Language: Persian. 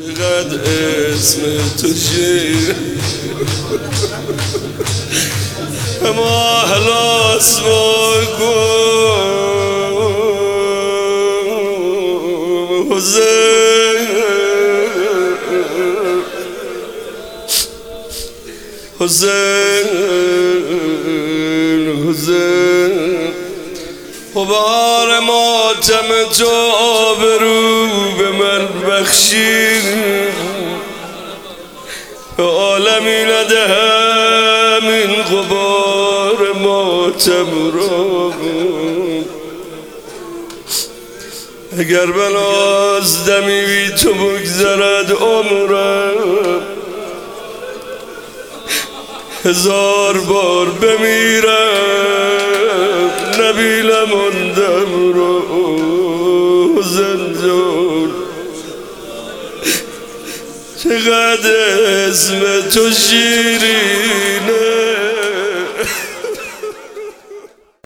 چقدر اسم تو شیر اما احلاس ما گم حسین حسین حسین غبار ماتم تو آبرو به من بخشید به عالمی ندهم این غبار ماتم را اگر بناز دمی بی تو بگذرد عمرم 1000 بار بمیرم نبیلم آن دم رو زندان چقدر اسم تو شیرینه